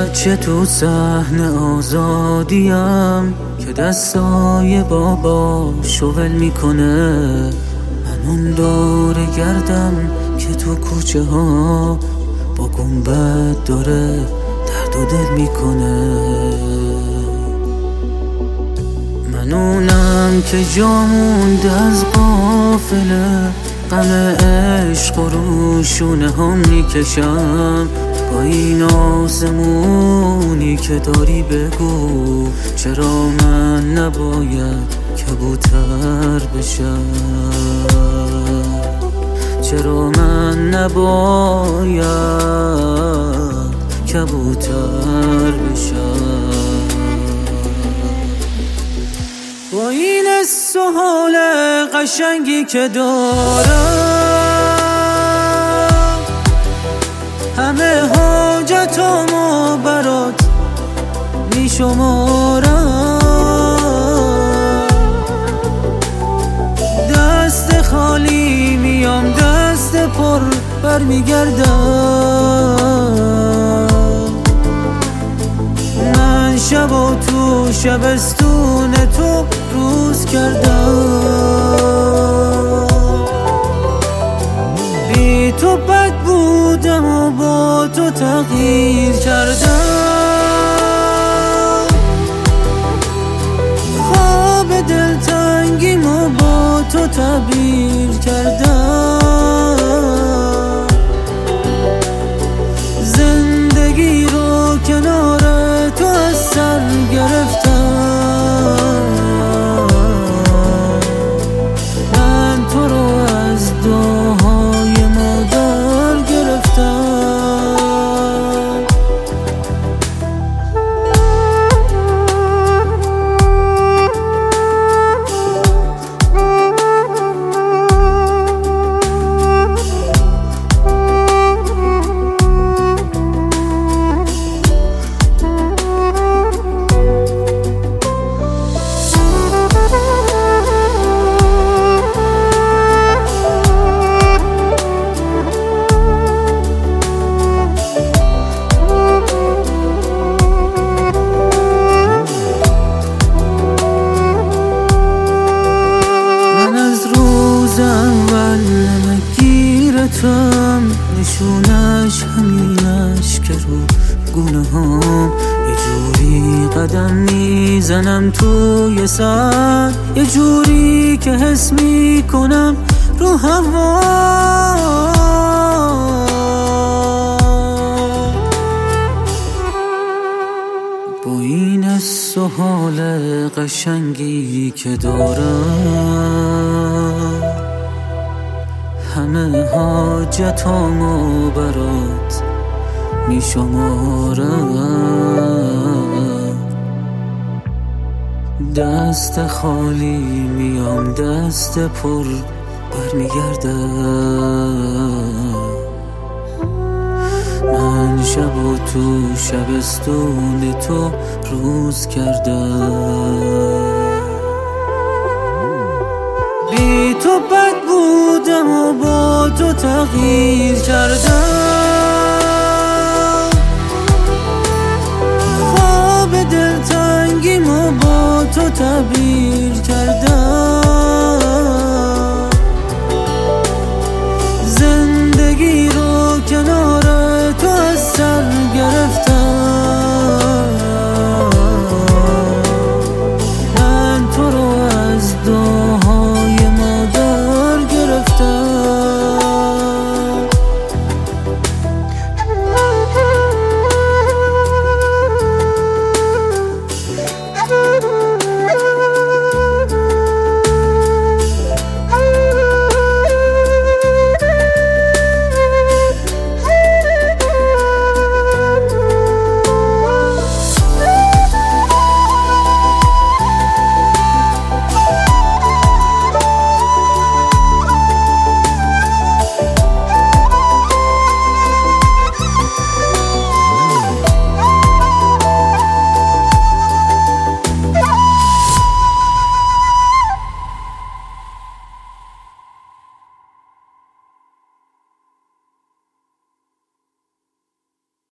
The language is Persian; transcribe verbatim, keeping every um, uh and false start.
بچه تو صحنه آزادیم که دستای بابا شغل میکنه. من اون دور گردم که تو کوچه ها با گنبد داره درد و دل میکنه. من اونم که جا مونده از قافله، غم عشق و روشونه هم میکشم. با این آسمونی که داری بگو چرا من نباید کبوتر بشم؟ چرا من نباید کبوتر بشم؟ با این حس و حال قشنگی که دارم، همه حاجتامو برات میشمارم. دست خالی میام دست پر برمیگردم. من شب و تو شبستون تو روز کردم. بی تو بد بودم و با تو تغییر کردم. خواب دلتنگیمو با تو تعبیر کردم. زندگی رو کنار تو از سر گرفتم. من تو رو از دعاهای مادر گرفتم. نشونش همینش که رو گونه هم یه جوری قدم میزنم توی سر، یه جوری که حس میکنم رو هوا. با این حس و حال قشنگی که دارم، همه حاجتامو برات میشمارم. دست خالی میام دست پر برمیگردم. من شب و تو شبستون تو روز کردم. بی تو بد بودم و با تو تغییر کردم. خواب دلتنگیمو با تو تعبیر کردم.